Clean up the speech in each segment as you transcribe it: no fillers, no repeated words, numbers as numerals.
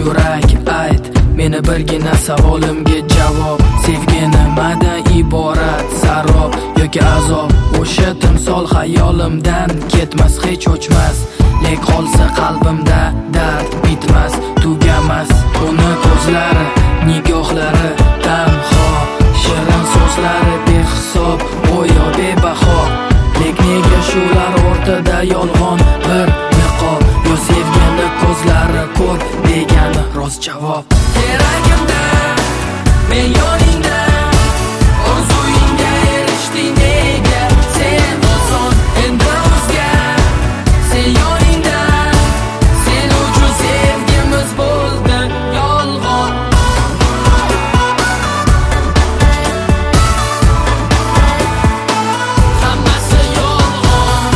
yurak ayt meni birgina savolimga javob. Sevgi nimadan iborat? Sarob yoki azob? O'sha timsol xayolimdan ketmas, hech o'chmas. Lek qolsa qalbimda dard bitmas, tugamas. Uni ko'zlari, nigohlari tanho, shirin so'zlari behisob, go'yo bebaho. Lek nega shular o'rtada yolg'on bir niqob? Yo sevgini ko'zlari ko'r degani rost javob. Keragimda men yoningda, orzuyingga erishding nega? Sen oson endi o'zga, sen yoningda, sen uchun sevgimiz bo'ldi yolg'on. Hammasi yolg'on.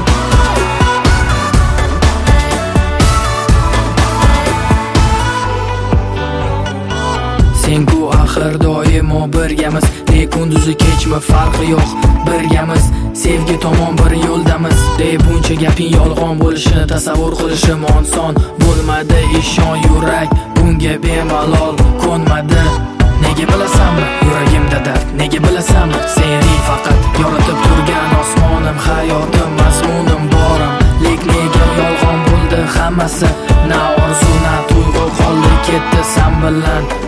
Sen-ku axir doimo birgamiz, ne kunduzi kechmi farqi yo'q, birgamiz. Sevgi tomon bir yo'ldamiz. Buncha gaping yolg'on bo'lishini tasavvur qilishim oson bo'lmadi. Ishon yurak bunga bemalol ko'nmadi. Nega bilasanmi yuragimda dard? Nega bilasanmi seni faqat yoritib turgan osmonim, hayotim, mazmunim, borim. Lek nega yolg'on bo'ldi hammasi? Na orzu, na tuyg'u qoldi ketdi sen bilan